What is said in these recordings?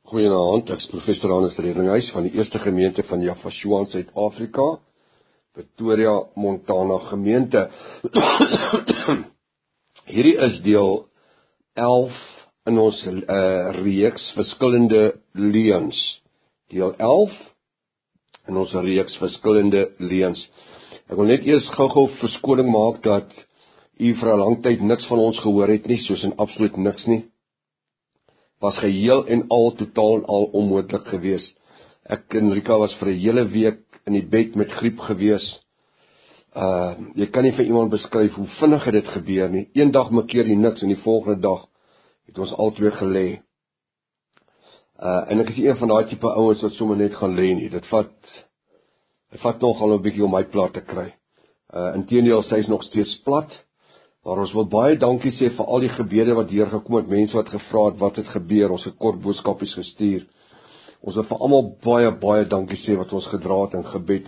Goeienaand, ek is professor Hannes Redinghuis van die Eerste Gemeente van Yafashua in Suid-Afrika, Pretoria, Montana gemeente. Hierdie is deel 11 in ons reeks verskillende leuns. Deel 11 in ons reeks verskillende leuns. Ek wil net eers gou-gou verskoning maak dat u vir 'n lang tyd niks van ons gehoor het nie, soos in absoluut niks nie. Was geheel en al totaal en al onmoontlik gewees. Ek en Rika was vir 'n hele week in die bed met griep gewees. Jy kan nie vir iemand beskryf hoe vinnig dit gebeur nie. Een dag maak jy niks en die volgende dag het ons albei gelê. En ek is een van daai tipe ouens wat sommer net gaan lê nie. Dit vat nogal 'n bietjie om my plat te kry. Inteendeel, sy is nog steeds plat. Maar ons wil baie dankie sê vir al die gebede wat hier gekom het, mense wat gevra het wat het gebeur, ons het kort boodskapies gestuur. Ons wil vir almal baie dankie sê wat ons gedra het in gebed en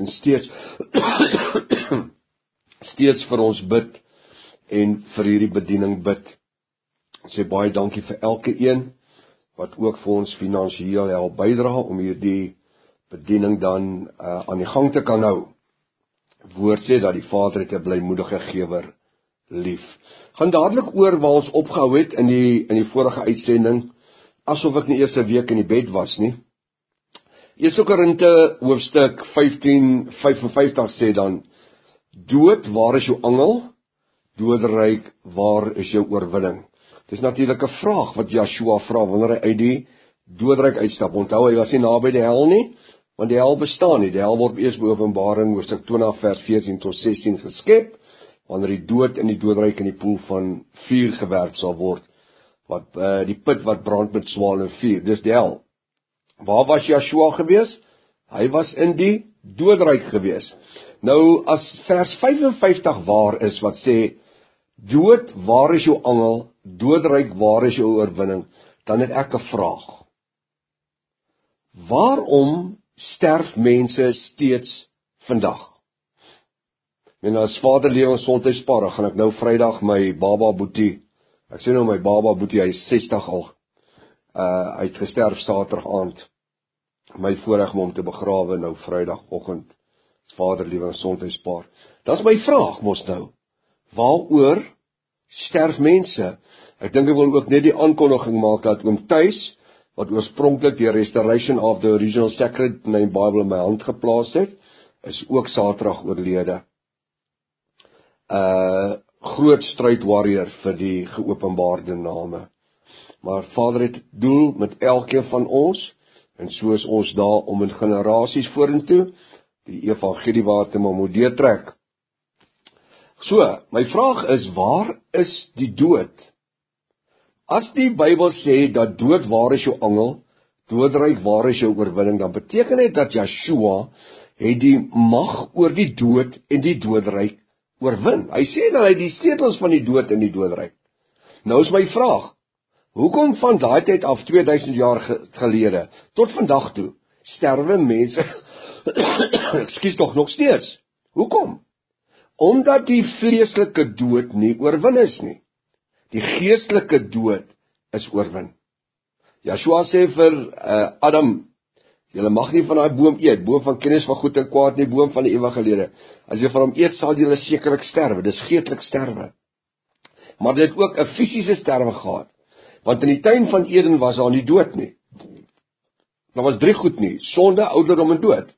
steeds vir ons bid en vir hierdie bediening bid. Ons sê baie dankie vir elke een wat ook vir ons finansiëel help bydra om hierdie bediening dan aan die gang te kan hou. Woord sê dat die Vader het 'n blymoedige gewer lief. Gaan dadelik oor waar ons opgehou het in die vorige uitsending, asof ek nie eers 'n week in die bed was nie. Eerste Korinte hoofstuk 15:55 sê dan: Dood, waar is jou angel? Doodryk, waar is jou oorwinning? Dis natuurlik 'n vraag wat Joshua vra wanneer hy uit die doodryk uitstap. Onthou, hy was nie naby die hel nie, want die hel bestaan nie. Die hel word eers by Openbaring hoofstuk 20 vers 14 tot 16 geskep, wanneer die dood in die doodryk in die poel van vuur gewerp sal word, die put wat brand met swaal en vuur, dis die hel. Waar was Joshua gewees? Hy was in die doodryk gewees. Nou, as vers 55 waar is, wat sê, dood, waar is jou angel? Doodryk, waar is jou oorwinning? Dan het ek 'n vraag. Waarom sterf mense steeds vandag? En as Vader lewe en gesondheid spaar, gaan ek nou Vrydag my baba Boetie, ek sê nou my baba Boetie, hy is 60 al, hy het gesterf Saterdag aand, my voorreg om hom te begrawe nou Vrydagoggend, as Vader lewe en gesondheid spaar. Dat is my vraag mos nou, waaroor sterf mense? Ek dink ek wil ook net die aankondiging maak dat oom Thys, wat oorspronklik die Restoration of the Original Sacred Name Bible in my hand geplaas het, is ook Saterdag oorlede. Groot stryd warrior vir die geopenbaarde name. Maar Vader het doel met elkeen van ons, en so is ons daar om in generasies vorentoe die evangelie waar te moet deurtrek. So, my vraag is, waar is die dood? As die Bybel sê dat dood, waar is jou angel? Doodryk, waar is jou oorwinning? Dan beteken dit dat Joshua het die mag oor die dood en die doodryk oorwin. Hy sê dat hy die sleutels van die dood en die doodryk. Nou is my vraag, hoekom van daai tyd af 2000 jaar gelede tot vandag toe sterwe mense ekskuus tog nog steeds? Hoekom? Omdat die vleeslike dood nie oorwin is nie. Die geestelike dood is oorwin. Joshua sê vir Adam, julle mag nie van daai boom eet, boom van kennis van goed en kwaad nie, boom van die ewige lewe. As jy van hom eet, sal julle sekerlik sterwe. Dis geestelik sterwe. Maar dit het ook 'n fisiese sterwe gehad. Want in die tuin van Eden was daar nie dood nie. Daar was 3 goed nie: sonde, ouderdom en dood.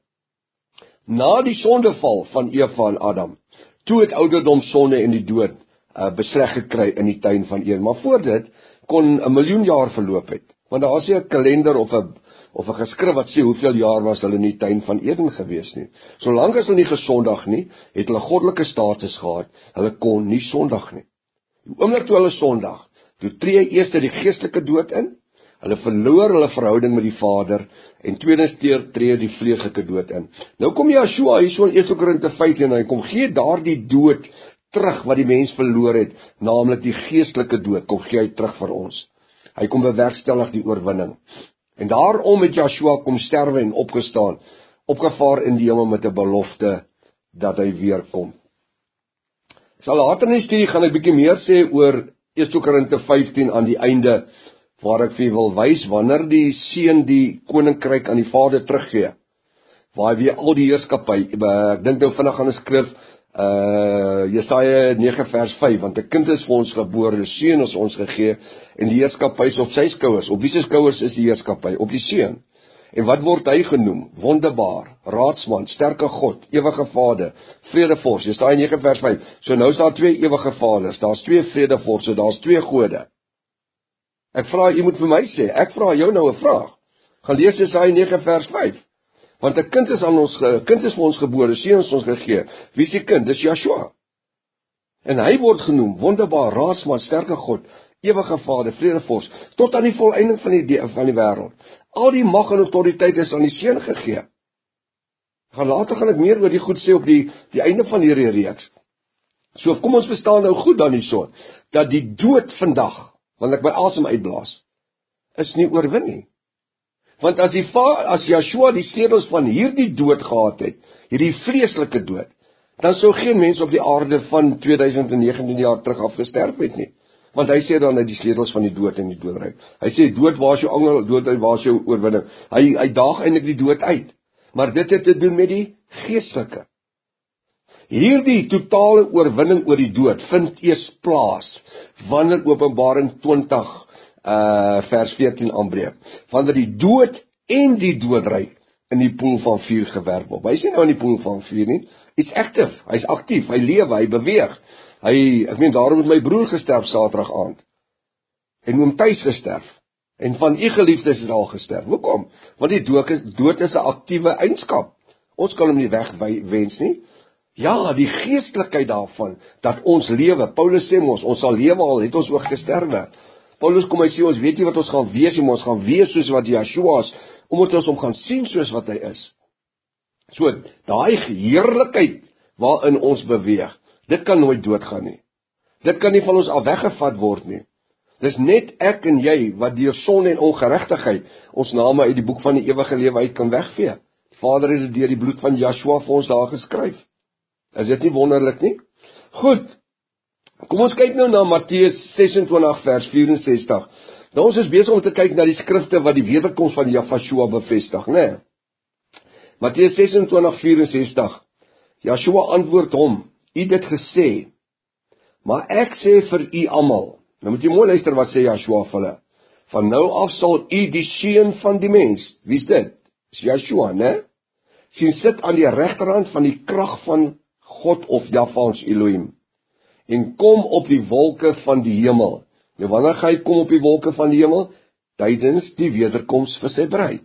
Na die sondeval van Eva en Adam, toe het ouderdom, sonde en die dood besleg gekry in die tuin van Eden. Maar voor dit kon 1 miljoen jaar verloop het. Want daar is nie 'n kalender of 'n geskrif wat sê hoeveel jaar was hulle in die tuin van Eden gewees nie. Solank as hulle nie gesondig nie, het hulle goddelike status gehad. Hulle kon nie sondig nie. Die oomblik toe hulle sondig, toe tree eers die geestelike dood in. Hulle verloor hulle verhouding met die Vader en tweedens tree die vleeslike dood in. Nou kom Joshua hier so in 1 Korinte 15 en hy kom gee daardie dood terug wat die mens verloor het, naamlik die geestelike dood, kom gee hy terug vir ons. Hy kom bewerkstellig die oorwinning. En daarom het Joshua kom sterwe en opgestaan, opgevaar in die hemel met 'n belofte dat hy weer kom. Sal later in die studie gaan ek bietjie meer sê oor 1 Korinte 15 aan die einde waar ek vir julle wil wys, wanneer die seun die koninkryk aan die Vader teruggee, waar hy weer al die heerskappy, ek dink nou vinnig aan 'n skrif, Jesaja 9 vers 5, want 'n kind is vir ons gebore, 'n seun is ons gegee, en die heerskappy is op sy skouers. Op wie se skouers is die heerskappy? Op die seun. En wat word hy genoem? Wonderbaar, Raadsman, Sterke God, Ewige Vader, Vredevors, Jesaja 9 vers 5. So nou is daar 2 ewige vaders, daar's 2 vredevorse, daar's 2 gode. Ek vra, jy moet vir my sê, ek vra jou nou 'n vraag. Gaan lees Jesaja 9 vers 5. Want 'n kind is vir ons gebore, seun is ons gegee. Wie is die kind? Dis Joshua. En hy word genoem Wonderbaar, Raadsman, Sterke God, Ewige Vader, Vredevors, tot aan die volëinding van die wêreld. Al die mag en autoriteit is aan die seun gegee. Later gaan ek meer oor die goed sê op die einde van hierdie reeks. So kom ons verstaan nou goed dan hierso, dat die dood vandag, want ek my asem uitblaas, is nie oorwin nie. Want as Joshua die sleutels van hierdie dood gehad het, hierdie vreeslike dood, dan sou geen mens op die aarde van 2019 jaar terug af gesterf het nie. Want hy sê dan hy die sleutels van die dood en die doodryk. Hy sê dood, waar is jou angel, dood, waar is jou oorwinning? Hy daag eintlik die dood uit. Maar dit het te doen met die geestelike. Hierdie totale oorwinning oor die dood vind eers plaas wanneer Openbaring 20 vers 14 aanbreek. Wanneer die dood en die doodryk in die poel van vuur gewerp word. Hy is nie nou in die poel van vuur nie. It's active, hy's aktief, hy lewe, hy beweeg. Daarom het my broer gesterf Saterdag aand. En oom Thys gesterf. En van u geliefdes het al gesterf. Hoekom? Want die dood is 'n aktiewe eienskap. Ons kan hom nie wegwens nie. Ja, die geestelikheid daarvan, dat ons lewe. Paulus sê ons sal lewe al het ons ook gesterwe. Paulus kom hy sê, ons weet nie wat ons gaan wees nie, maar ons gaan wees soos wat Joshua is, omdat ons hom gaan sien soos wat hy is. So, daai heerlikheid waarin ons beweeg, dit kan nooit doodgaan nie. Dit kan nie van ons af weggevat word nie. Dis net ek en jy wat deur sonde en ongeregtigheid ons name uit die boek van die ewige lewe uit kan wegvee. Die Vader het dit deur die bloed van Joshua vir ons daar geskryf. Is dit nie wonderlik nie? Goed. Kom ons kyk nou na Matteus 26 vers 64. Nou ons is besig om te kyk na die skrifte wat die wederkoms van Joshua bevestig, né? Matteus 26:64. Joshua antwoord hom: "U het dit gesê, maar ek sê vir u almal." Nou moet jy mooi luister wat sê Joshua vir hulle. "Van nou af sal u die seun van die mens," wie's dit? Dis Joshua, né? "Sien sit aan die regterhand van die krag van God of Jahwe ons Elohim, en kom op die wolke van die hemel." Nou wanneer gaan hy kom op die wolke van die hemel? Tydens die wederkoms vir sy bruid.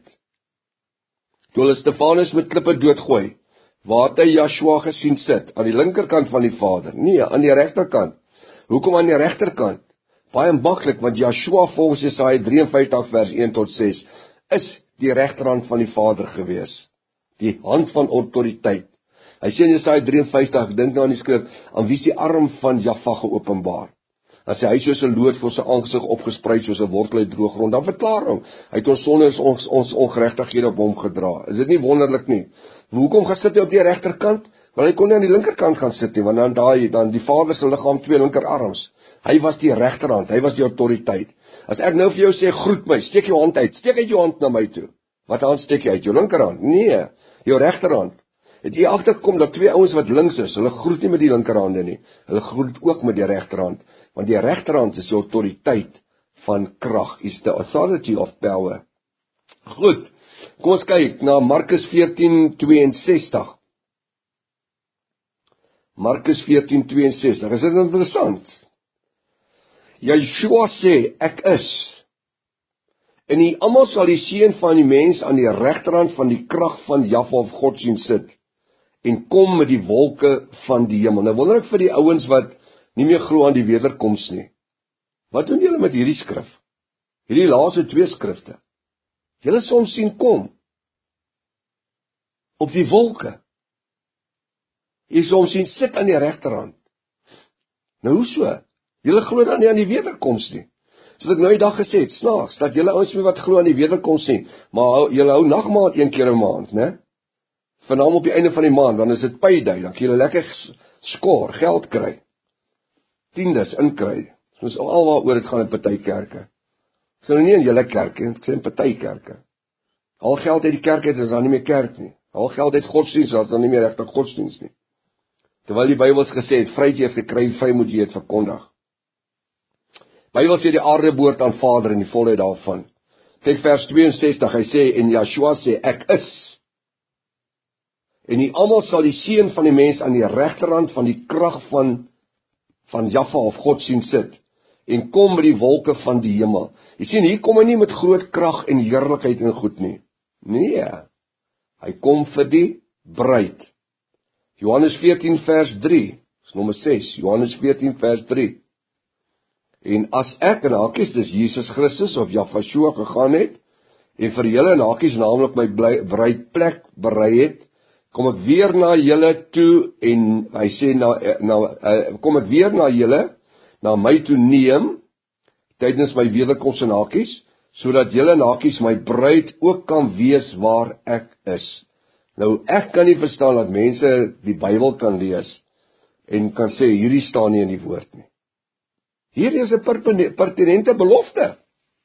Toe hulle Stefanus met klippe doodgooi, waar het hy Joshua gesien sit? Aan die linkerkant van die Vader? Nee, aan die regterkant. Hoekom aan die regterkant? Baie maklik, want Joshua volgens Jesaja 53 vers 1 tot 6 is die regterhand van die Vader gewees. Die hand van autoriteit. Hy sê in Jesaja 53, dink nou aan die skrif, aan wie is die arm van Jahwe geopenbaar? As hy soos 'n lood voor sy aangesig opgesprei soos 'n wortel uit droë grond, dan verklaar hom, hy het ons sondes, ons ongeregtighede op hom gedra. Is dit nie wonderlik nie? Hoekom gaan sit hy op die regterkant? Want hy kon nie aan die linkerkant gaan sit nie, want dan die Vader se liggaam 2 linkerarms. Hy was die regterhand, hy was die autoriteit. As ek nou vir jou sê, groet my, steek jou hand uit, steek uit jou hand na my toe. Wat hand steek jy uit? Jou linkerhand? Nee, jou regterhand. Het jy agtergekom dat 2 ouens wat links is, hulle groet nie met die linkerhande nie, hulle groet ook met die regterhand, want die regterhand is die autoriteit van krag, is the authority of power. Goed, kom ons kyk na Markus 14:62. Markus 14:62, is dit interessant? Joshua sê, ek is, en die almal sal die seun van die mens aan die regterhand van die krag van Jahwe of God sien sit, en kom met die wolke van die hemel. Nou wonder ek vir die ouens wat nie meer glo aan die wederkoms nie. Wat doen julle met hierdie skrif? Hierdie laaste 2 skrifte. Julle sal hom sien kom op die wolke. Jy sal hom sien sit aan die regterhand. Nou hoe so? Julle glo dan nie aan die wederkoms nie. Soos ek nou die dag gesê het, snaaks, dat julle ouens wat glo aan die wederkoms sien, maar julle hou nagmaal 1 keer 'n maand, né? Veral op die einde van die maand, dan is dit payday, dan kan julle lekker skor, geld kry. 10des inkry. Soos alwaaroor dit gaan in party kerke. Ek sê nou nie in julle kerke, ek sê in party kerke. Al geld uit die kerk uit, is daar nie meer kerk nie. Al geld uit godsdienst, is daar nie meer regtig godsdienst nie. Terwyl die Bybel gesê het, vryheid jy het gekry, vry moet jy het verkondig. Bybel sê die aarde behoort aan Vader en die volheid daarvan. Kyk vers 62, hy sê, en Yeshua sê, ek is. En nie almal sal die seun van die mens aan die regterhand van die krag van Jaffa of God sien sit, en kom met die wolke van die hemel. Jy sien, hier kom hy nie met groot krag en heerlikheid en goed nie. Nee, hy kom vir die bruid. Johannes 14 vers 3, is nommer 6, Johannes 14 vers 3. En as ek in hakies, dis Jesus Christus of Yahshua gegaan het, en vir julle in hakies naamlik my bruid plek berei het, kom ek weer na julle toe, en hy sê, kom ek weer na julle, na my toe neem, tydens my wederkoms in hakies, sodat julle in hakies my bruid ook kan wees waar ek is. Nou, ek kan nie verstaan dat mense die Bybel kan lees, en kan sê, hierdie staan nie in die woord nie. Hier is 'n pertinente belofte.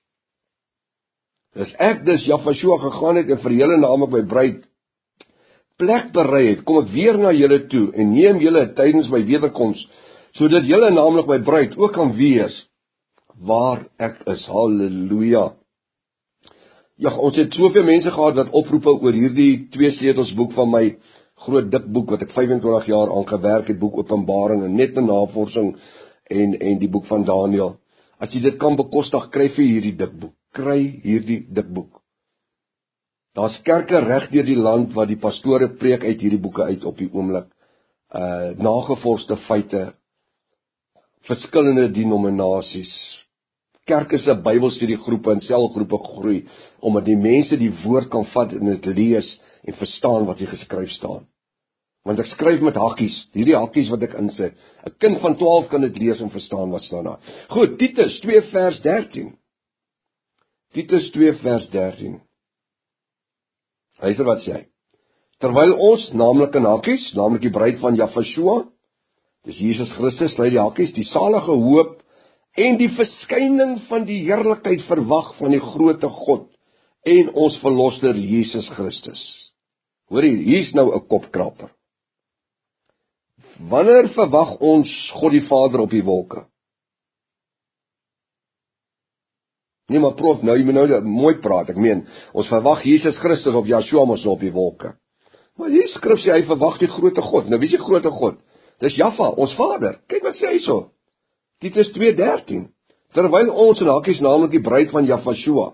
Dis ek, dis Yahshua gegaan het, en vir julle naamlik my bruid plek berei het, kom ek weer na julle toe, en neem julle tydens my wederkoms, sodat julle naamlik my bruid ook kan wees, waar ek is. Halleluja. Ja, ons het soveel mense gehad wat oproepe oor hierdie 2 sleutelsboek van my groot dik boek, wat ek 25 jaar aan gewerk het, boek Openbaring, en net 'n navorsing, en die boek van Daniël. As jy dit kan bekostig, kry vir hierdie dik boek. Kry hierdie dik boek. Daar's kerke reg deur die land wat die pastore preek uit hierdie boeke uit op die oomblik. Nagevorsde feite, verskillende denominasies. Kerke se Bybelstudiegroepe en selgroepe groei, omdat die mense die woord kan vat en dit lees en verstaan wat hier geskryf staan. Want ek skryf met hakkies, hierdie hakkies wat ek insit. 'n Kind van 12 kan dit lees en verstaan wat staan daar. Goed, Titus 2 vers 13. Titus 2 vers 13. Luister wat sê hy. Terwyl ons, naamlik in hakkies, naamlik die bruid van Yahshua, dis Jesus Christus, lei die hakkies, die salige hoop en die verskyning van die heerlikheid verwag van die groote God en ons verlosser Jesus Christus. Hoor hier's nou 'n kopkrapper. Wanneer verwag ons God die Vader op die wolke? Nee, maar prof, nou jy moet nou mooi praat. Ek meen, ons verwag Jesus Christus of Yahshua mos op die wolke. Maar hier skrif sê hy verwag die groote God. Nou wie is die groote God? Dis Jaffa, ons Vader. Kyk wat sê hy so. Titus 2:13. Terwyl ons in hakies naamlik die bruid van Yahshua,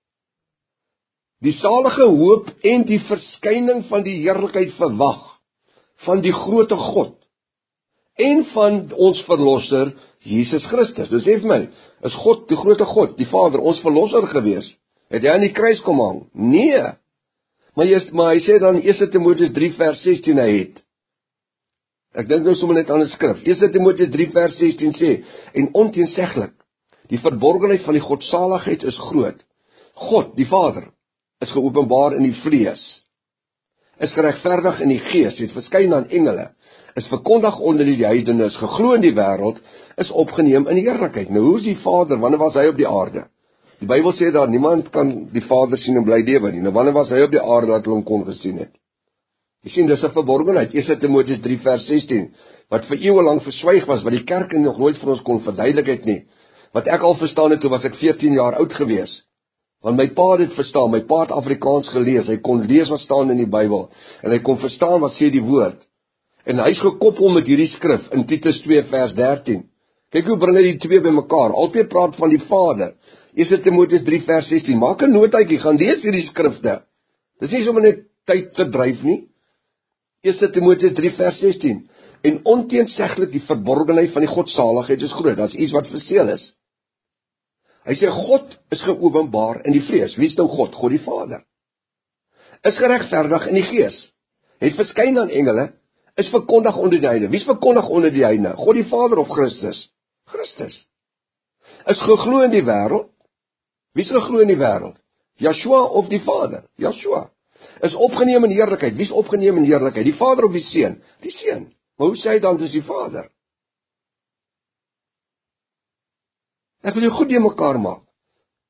die salige hoop en die verskyning van die heerlikheid verwag van die groote God en van ons verlosser Jesus Christus. Dus sê vir my, is God die groote God, die Vader, ons verlosser gewees? Het hy aan die kruis kom hang? Nee. Maar hy sê dan 1 Timoteus 3 vers 16 hy het. Ek dink nou sommer net aan 'n skrif. 1 Timoteus 3 vers 16 sê, en onteenseglik, die verborgenheid van die godsaligheid is groot. God, die Vader, is geopenbaar in die vlees, is geregverdig in die gees, het verskyn aan engele, is verkondig onder die heidene, is geglo in die wêreld, is opgeneem in heerlikheid. Nou hoe is die Vader, wanneer was hy op die aarde? Die Bybel sê daar, niemand kan die Vader sien en bly lewe nie. Nou wanneer was hy op die aarde dat hulle hom kon gesien het? Jy sien, dis 'n verborgenheid. 1 Timoteus 3 vers 16, wat vir eeue lank verswyg was, wat die kerk nog nooit vir ons kon verduidelik het nie. Wat ek al verstaan het, toe was ek 14 jaar oud gewees. Want my pa het dit verstaan, my pa het Afrikaans gelees, hy kon lees wat staan in die Bybel, en hy kon verstaan wat sê die woord. En hy's gekoppel met hierdie skrif, in Titus 2 vers 13. Kyk hoe bring hy die twee bymekaar, albei praat van die Vader. 1 Timoteus 3 vers 16, maak 'n notaatjie, gaan lees hierdie skrifte. Dis nie sommer net tyd te dryf nie. 1 Timoteus 3 vers 16, en onteenseglik die verborgenheid van die godsaligheid is groot, dat is iets wat verseël is. Hy sê, God is geopenbaar in die vlees. Wie is nou God? God die Vader. Is geregverdig in die gees. Het verskyn aan engele, is verkondig onder die heidene. Wie is verkondig onder die heidene? God die Vader of Christus? Christus. Is geglo in die wêreld. Wie is geglo in die wêreld? Yahshua of die Vader? Yahshua. Is opgeneem in heerlikheid. Wie is opgeneem in heerlikheid? Die Vader of die Seun? Die Seun. Maar hoe sê hy dan dis die Vader? Ek wil jou goed die mekaar maak.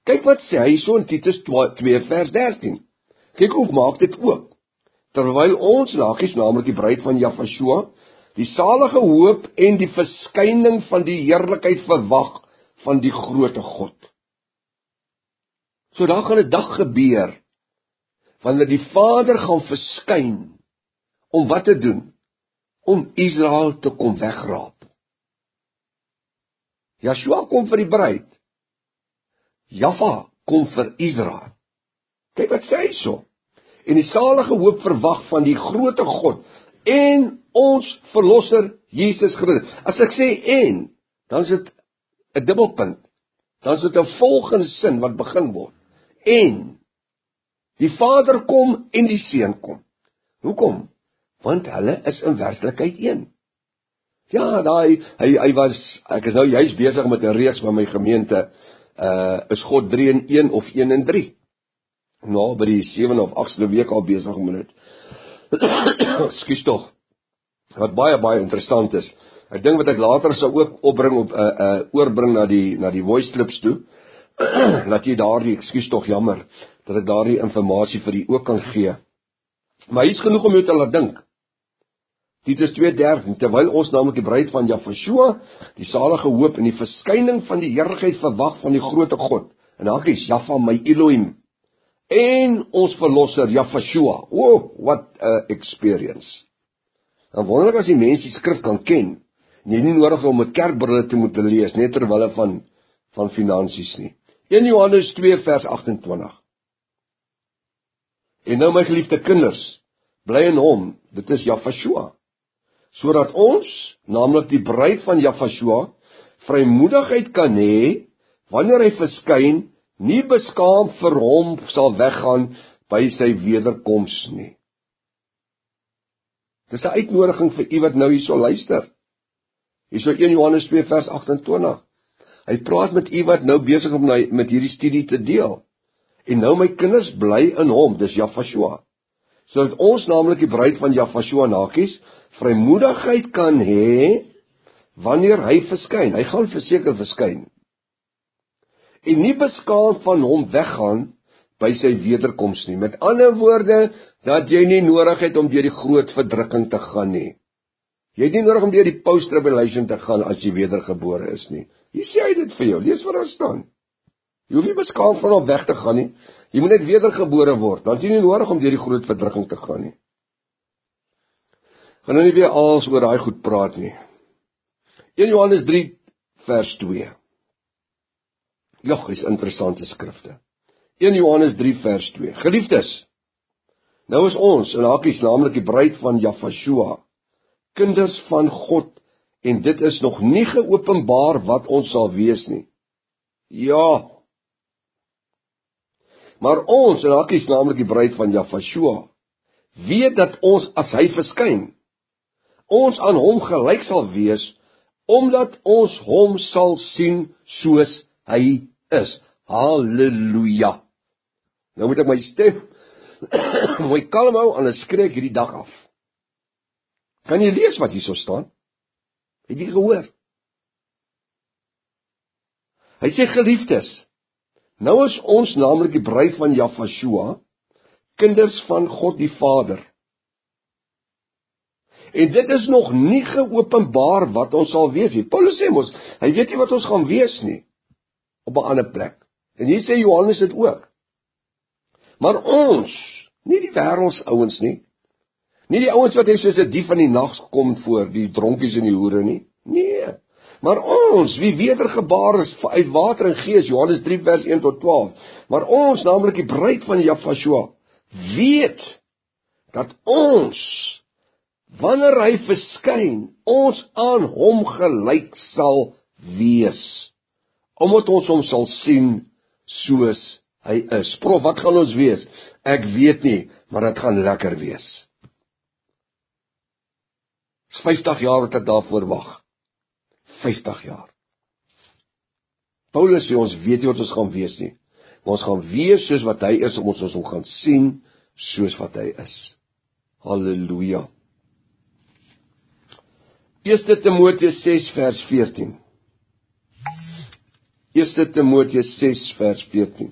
Kyk wat sê hy so in Titus 2 vers 13. Kyk hoe maak dit oop. Terwyl ons nakies, naamlik die bruid van Jafashua, die salige hoop en die verskyning van die heerlikheid verwag van die groote God. So daar gaan 'n dag gebeur, wanneer die Vader gaan verskyn, om wat te doen? Om Israel te kom wegraap. Joshua kom vir die bruid. Jaffa kom vir Israel. Kyk wat sê hy so. En die salige hoop verwag van die groote God en ons verlosser Jesus Christus. As ek sê en, dan is dit 'n dubbelpunt. Dan is dit 'n volgende sin wat begin word. En die Vader kom en die Seun kom. Hoekom? Want hulle is in werklikheid een. Ja, hy was, ek is nou juist besig met 'n reeks by my gemeente, is God 3 in 1 of 1 in 3. Nou, by die 7de of 8de week al besig met dit. Ekskuus tog. Wat baie interessant is. Ek dink wat ek later sal ook oorbring na die voice clips toe, dat jy daardie, ekskuus tog, jammer, dat ek daardie inligting vir u ook kan gee. Maar hier is genoeg om jou te laat dink. Titus 2:13, terwyl ons naamlik die bruid van Jafashua, die salige hoop en die verskyning van die heerlikheid verwag van die groote God. En daar is Jaffa, my Elohim. En ons verlosser, Jafashua. Oh, what a experience. En wonderlik as die mens die skrif kan ken, en jy nie nodig om met kerkbrille te moet lees, net terwille van finansies nie. 1 Johannes 2 vers 28. En nou my geliefde kinders, bly in hom, dit is Jafashua, sodat ons, naamlik die bruid van Jafashua, vrymoedigheid kan hê, wanneer hy verskyn, nie beskaamd vir hom sal weggaan by sy wederkoms nie. Dis 'n uitnodiging vir u wat nou hierso luister. Hierso 1 Johannes 2 vers 28. Hy praat met u wat nou besig om met hierdie studie te deel. En nou my kinders, bly in hom, dis Jafashua, sodat ons naamlik die bruid van Jafashua nakies, vrymoedigheid kan hê, wanneer hy verskyn. Hy gaan verseker verskyn. En nie beskaamd van hom weggaan by sy wederkoms nie. Met ander woorde, dat jy nie nodig het om deur die groot verdrukking te gaan nie. Jy het nie nodig om deur die post-tribulation te gaan as jy wedergebore is nie. Hier sê hy dit vir jou, lees wat daar staan. Jy hoef nie beskaamd van hom weg te gaan nie. Jy moet net wedergebore word, dan het jy nie nodig om deur die groot verdrukking te gaan nie. Gaan nou nie weer als oor daai goed praat nie. 1 Johannes 3 vers 2. Dis interessante skrifte. 1 Johannes 3 vers 2. Geliefdes, nou is ons, en hakies, naamlik die bruid van Jafashua, kinders van God, en dit is nog nie geopenbaar wat ons sal wees nie. Ja. Maar ons, en hakies, naamlik die bruid van Jafashua, weet dat ons, as hy verskyn, ons aan hom gelyk sal wees, omdat ons hom sal sien soos hy is. Halleluja. Nou moet ek my stem mooi kalm hou, anders skree ek hierdie dag af. Kan jy lees wat hierso staan? Het jy gehoor? Hy sê, geliefdes, nou is ons naamlik die bruid van Jafashua, kinders van God die Vader. En dit is nog nie geopenbaar wat ons sal wees nie. Paulus sê mos, hy weet nie wat ons gaan wees nie, op 'n ander plek. En hier sê Johannes dit ook. Maar ons, nie die wêrelds ouens nie, nie die ouens wat hy soos 'n dief in die nag kom voor, die dronkies en die hoere nie, nee, maar ons, wie wedergebore is uit water en gees, Johannes 3 vers 1 tot 12, maar ons, naamlik die bruid van Jafashua, weet dat ons, wanneer hy verskyn, ons aan hom gelyk sal wees, omdat ons hom sal sien soos hy is. Prof, wat gaan ons wees? Ek weet nie, maar dit gaan lekker wees. Dis 50 jaar wat ek daarvoor wag. 50 jaar. Paulus sê ons weet nie wat ons gaan wees nie, maar ons gaan wees soos wat hy is, omdat ons hom gaan sien soos wat hy is. Halleluja. 1 Timoteus 6 vers 14. 1 Timoteus 6 vers 14.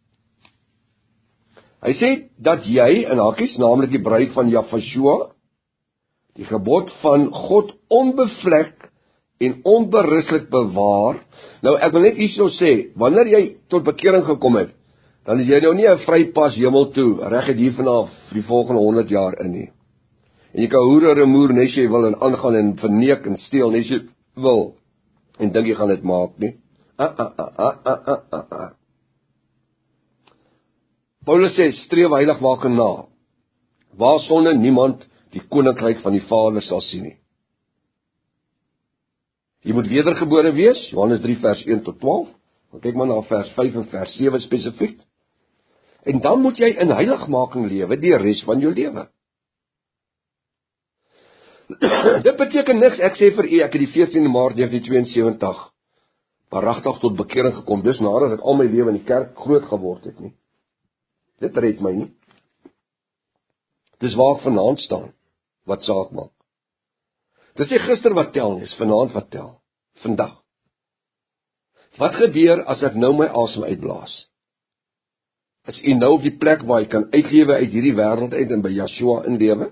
Hy sê dat jy, in hakies, naamlik die bruid van Jahshua, die gebod van God onbevlek en onberuslik bewaar. Nou, ek wil net hierso sê, wanneer jy tot bekering gekom het, dan is jy nou nie 'n vrypas hemel toe, reg het hier vanaf vir die volgende 100 jaar in nie. En jy kan hoere remoer nes jy wil en aangaan en verneek en steel nes jy wil, en dink jy gaan dit maak nie. Paulus sê, streef heilig waak na, waar sonde niemand die koninkryk van die Vader sal sien nie. Jy moet wedergebore wees, Johannes 3 vers 1 tot 12, dan kyk maar na vers 5 en vers 7 spesifiek, en dan moet jy in heiligmaking lewe die res van jou lewe. Dit beteken niks, ek sê vir u, ek het die 14 Maart 1972 waaragtig tot bekering gekom, dus nadat ek al my lewe in die kerk groot geword het nie. Dit red my nie. Dis waar ek vanaand staan, wat saak maak. Dis nie gister wat tel nie, is vanaand wat tel, vandag. Wat gebeur as ek nou my asem uitblaas? Is u nou op die plek waar jy kan uitlewe uit hierdie wêreld uit en by Yeshua inlewe?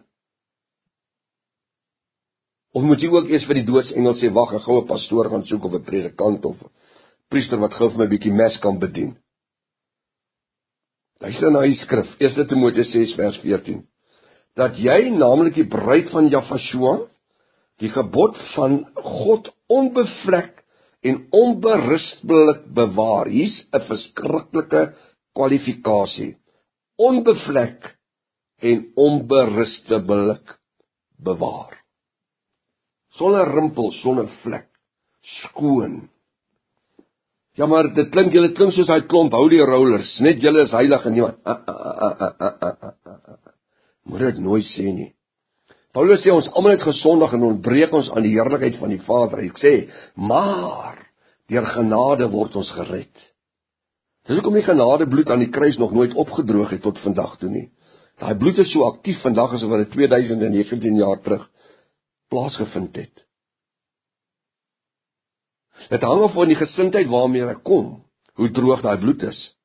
Of moet jy ook eers vir die doodsengel sê, wag, ek gou 'n pastoor gaan soek of 'n predikant of 'n priester wat gou vir my 'n bietjie mes kan bedien? Luister na die skrif, 1 Timoteus 6 vers 14. Dat jy, naamlik die bruid van Jahshua, die gebod van God onbevlek en onberispelik bewaar. Hier's 'n verskriklike kwalifikasie. Onbevlek en onberispelik bewaar. Sonder rimpel, sonder vlek, skoon. Ja, maar dit klink soos hy klomp holy rollers, net julle is heilig en niemand. Moet dit nooit sê nie. Paulus sê ons almal het gesondig en ontbreek ons aan die heerlikheid van die Vader. Hy sê, maar deur genade word ons gered. Dis hoekom die genadebloed aan die kruis nog nooit opgedroog het tot vandag toe nie. Daai bloed is so aktief vandag as wat dit 2019 jaar terug plaasgevind het. Dit hang af van die gesindheid waarmee ek kom, hoe droog daai bloed is.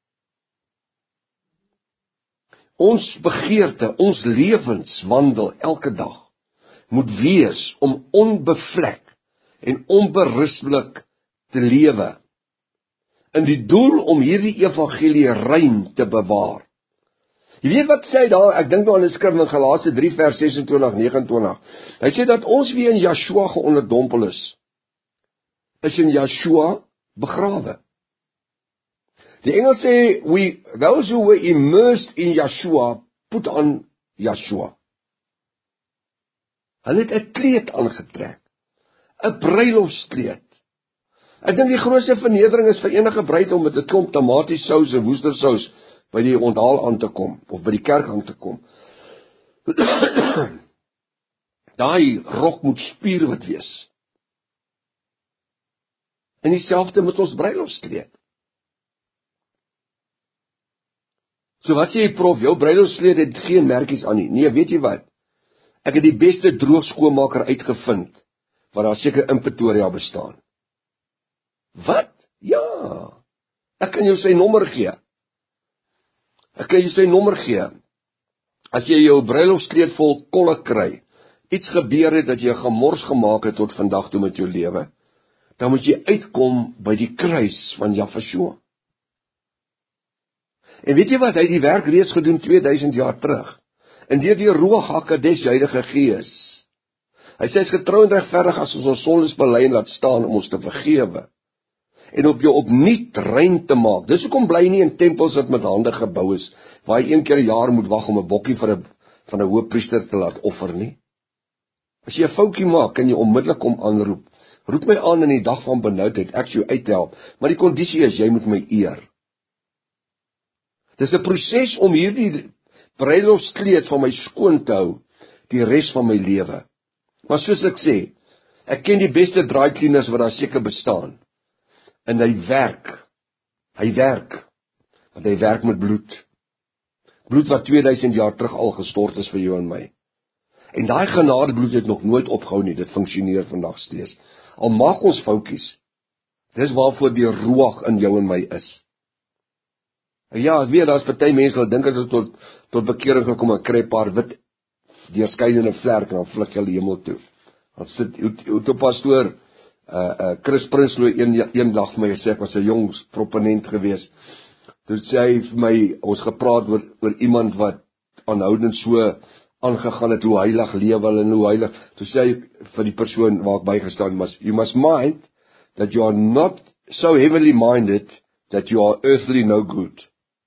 Ons begeerte, ons lewenswandel elke dag moet wees om onbevlek en onberispelik te lewe, in die doel om hierdie evangelie rein te bewaar. Jy weet wat sê hy daar, ek dink nou aan die skrif in Galasië 3 vers 26-29, hy sê dat ons wie in Yeshua geonderdompel is in Yeshua begrawe. Die Engels sê, those who were immersed in Yeshua, put on Yeshua. Hulle het 'n kleed aangetrek, 'n bruilofskleed. Ek dink die grootste vernedering is vir enige bruid om met 'n klomp tomatiesous en woestersous by die onthaal aan te kom, of by die kerk aan te kom. Daai rok moet spierwit wees. En dieselfde met ons bruilofskleed. So wat sê jy, prof, jou bruilofskleed het geen merkies aan nie. Nee, weet jy wat? Ek het die beste droogskoonmaker uitgevind, wat daar seker in Pretoria bestaan. Wat? Ja. Ek kan jou sy nommer gee. As jy jou bruilofskleed vol kolle kry, iets gebeur het dat jy gemors gemaak het tot vandag toe met jou lewe, dan moet jy uitkom by die kruis van Jahshua. En weet jy wat, hy het die werk reeds gedoen 2000 jaar terug, en deur die Ruach HaKodesh, Heilige Gees. Hy sê, hy is getrou en regverdig as ons sondes bely en laat staan om ons te vergewe, en op jou opnuut rein te maak. Dis hoekom bly nie in tempels wat met hande gebou is, waar jy 1 keer 'n jaar moet wag om 'n bokkie van 'n hoofpriester te laat offer nie. As jy 'n foutjie maak, kan jy onmiddellik kom aanroep. Roep my aan in die dag van benoudheid, ek sou jou uithelp, maar die kondisie is, jy moet my eer. Dis 'n proses om hierdie bruilofskleed van my skoon te hou, die res van my lewe. Maar soos ek sê, ek ken die beste dry cleaners wat daar seker bestaan. En hy werk, want hy werk met bloed. Bloed wat 2000 jaar terug al gestort is vir jou en my. En daai genadebloed het nog nooit opgehou nie, dit funksioneer vandag steeds. Al maak ons foutjies, Dis waarvoor die ruach in jou en my is. En ja, ek weet, daar's party mense wat dink as hulle tot bekering gekom en kry 'n paar wit deurskynende vlerke, dan vlug hulle hemel toe. Dan sit hoe toe pastoor Chris Prinsloo een dag vir my gesê, ek was 'n jong proponent geweest. Toe sê hy vir my, ons gepraat oor iemand wat aanhoudend so aangegaan het, hoe heilig lewe hulle en hoe heilig. Toe sê hy vir die persoon waar ek bygestaan was, you must mind that you are not so heavenly minded that you are earthly no good.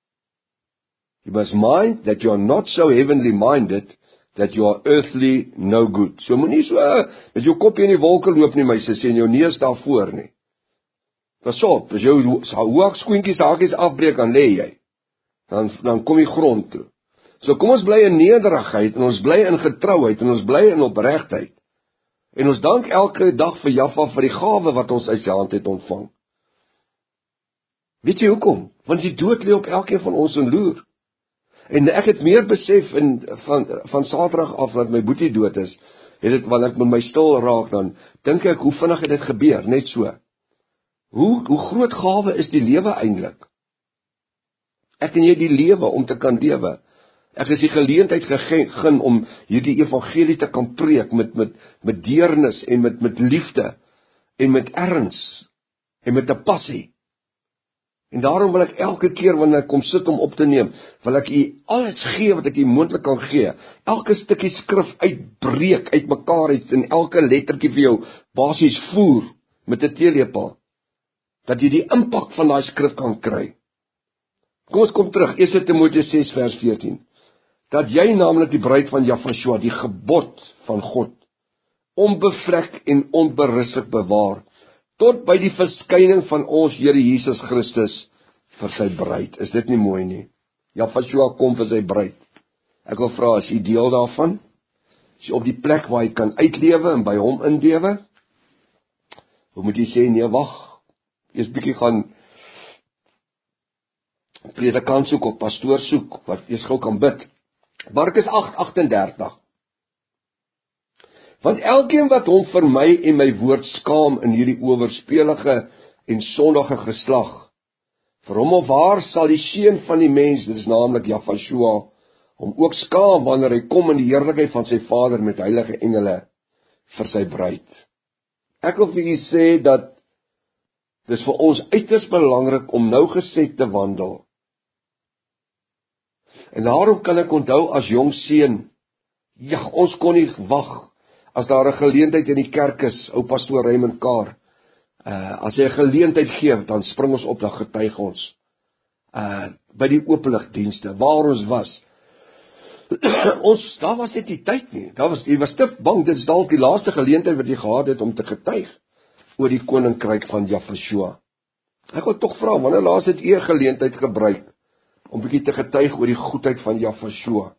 You must mind that you are not so heavenly minded that you are earthly no good. So moenie so met jou kop in die wolke loop nie, my sussie, en jou neus daarvoor nie. Pas op, as jou hoekskoentjies hakies afbreek, dan lê jy. Dan kom jy grond toe. So kom ons bly in nederigheid, en ons bly in getrouheid, en ons bly in opregtheid. En ons dank elke dag vir Jahwe vir die gawe wat ons uit sy hand het ontvang. Weet jy hoekom? Want die dood lê op elkeen van ons in loer. En ek het meer besef van Saterdag af dat my boetie dood is, het dit wanneer ek met my stil raak, dan dink ek, hoe vinnig het dit gebeur, net so. Hoe groot gawe is die lewe eintlik? Ek en jy die lewe om te kan lewe. Ek is die geleentheid gegee om hierdie evangelie te kan preek met deernis en met liefde en met erns en met 'n passie. En daarom wil ek elke keer wanneer ek kom sit om op te neem, wil ek u alles gee wat ek u moontlik kan gee. Elke stukkie skrif uitbreek, uitmekaar uit, en elke lettertjie vir jou basies voer met 'n teelepel, dat jy die impak van daai skrif kan kry. Kom ons kom terug, 1 Timoteus 6 vers 14. Dat jy naamlik die bruid van Jahwe, die gebod van God, onbevlek en onberispelik bewaar, tot by die verskyning van ons Here Jesus Christus vir sy bruid. Is dit nie mooi nie? Jahwe kom vir sy bruid. Ek wil vra, is jy deel daarvan? Is jy op die plek waar jy kan uitlewe en by hom inlewe? Hoe moet jy sê, nee, wag, eers bietjie gaan predikant soek of pastoor soek, wat eers gou kan bid. Markus 8:38. Want elkeen wat hom vir my en my woord skaam in hierdie owerspelige en sondige geslag, vir hom of haar sal die seun van die mens, dit is naamlik Jahwe, hom ook skaam wanneer hy kom in die heerlikheid van sy Vader met heilige engele vir sy bruid. Ek wil vir julle sê dat dis vir ons uiters belangrik om nougeset te wandel. En daarom kan ek onthou as jong seun, ja, ons kon nie wag as daar 'n geleentheid in die kerk is, ou pastoor Raymond Kaar, as hy 'n geleentheid gee, dan spring ons op, dan getuig ons. By die openligdienste, waar ons was. Daar was net die tyd nie. Jy was te bang, dit is dalk die laaste geleentheid wat jy gehad het om te getuig oor die koninkryk van Jahwe. Ek wil tog vra, wanneer laas het u 'n geleentheid gebruik om bietjie te getuig oor die goedheid van Jahwe?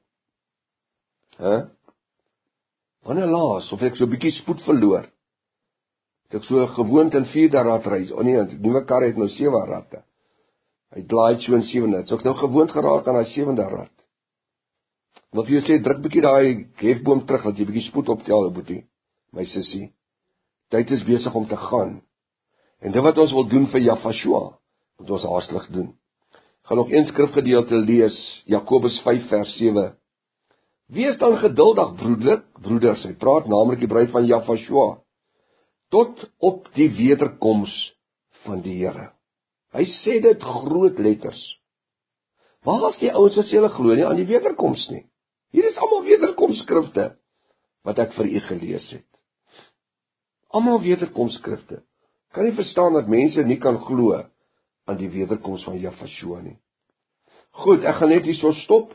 Wanneer laas, of ek so 'n bietjie spoed verloor, het ek so gewoond in 4de rad ry, die nuwe kar het nou 7 ratte, hy draai so in 7de, so ek nou gewoond geraak aan die 7de rad. Wat jy sê, druk bietjie daai hefboom terug, dat jy bietjie spoed optel, boetie, my sussie, tyd is besig om te gaan, en dit wat ons wil doen vir Jahwe, moet ons haastig doen. Ek gaan nog een skrifgedeelte lees, Jakobus 5 vers 7, wees dan geduldig, broeders, hy praat naamlik die bruid van Jahwe, tot op die wederkoms van die Here. Hy sê dit groot letters. Waar is die ouens wat sê hulle glo nie aan die wederkoms nie? Hier is almal wederkomsskrifte wat ek vir u gelees het. Almal wederkomsskrifte. Kan nie verstaan dat mense nie kan glo aan die wederkoms van Jahwe nie. Goed, ek gaan net hier so stop.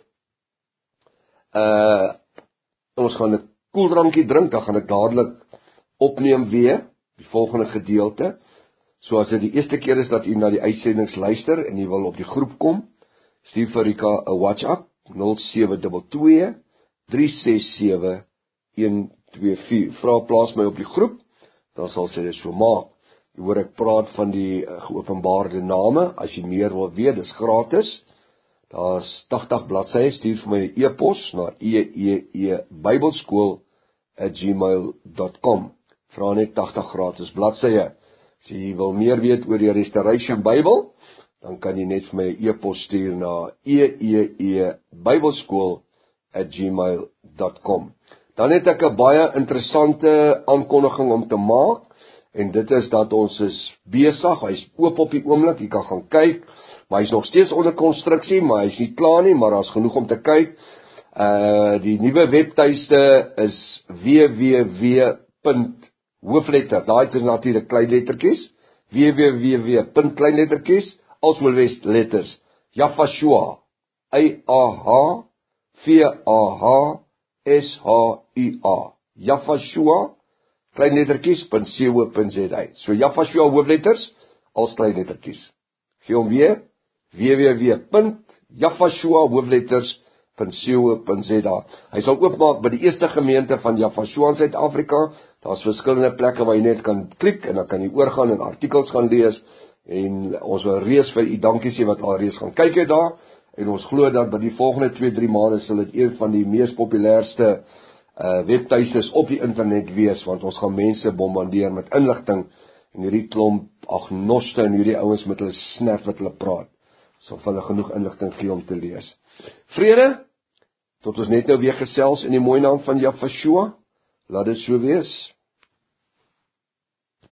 Ons gaan 'n koeldrankie drink, dan gaan ek dadelik opneem weer die volgende gedeelte. So as dit die eerste keer is dat u na die uitsendings luister en u wil op die groep kom, stuur vir Rika 'n WhatsApp 0722 367 124. Vra plaas my op die groep, dan sal sy dit so maak. Jy hoor ek praat van die geopenbaarde name, as jy meer wil weet, dis gratis. Daar's 80 bladsye, stuur vir my 'n e-pos na eebibelskool@gmail.com. Vra net 80 gratis bladsye. As jy wil meer weet oor die Restoration Bybel, dan kan jy net vir my 'n e-pos stuur na eeebybelschool@gmail.com. Dan het ek 'n baie interessante aankondiging om te maak, en dit is dat ons is besig, hy's oop op die oomblik, jy kan gaan kyk, maar hy's nog steeds onder konstruksie, maar hy's nie klaar nie, maar daar's genoeg om te kyk. Die nuwe webtuiste is www.hoofletter, daai is natuurlik kleinlettertjies, www.kleinlettertjies, alswel letters, Yafashua, Yafashua, Yafashua, kleinlettertjies.co.za. So Yafashua hoofletters, als kleinlettertjies. Gee hom weer, www.Yafashua hoofletters.co.za. Hy sal oopmaak by die eerste gemeente van Yafashua in Suid-Afrika. Daar's verskillende plekke waar jy net kan klik en dan kan jy oorgaan en artikels gaan lees. En ons wil reeds vir u dankie sê wat alreeds gaan kyk het daar. En ons glo dat by die volgende 2-3 maande sal dit een van die mees populairste webtuistes op die internet wees, want ons gaan mense bombardeer met inligting en hierdie klomp agnoste en hierdie ouens met hulle snert wat hulle praat. Sal vir hulle genoeg inligting gee om te lees. Vrede, tot ons net nou weer gesels in die mooi naam van Yafashua. Laat dit so wees.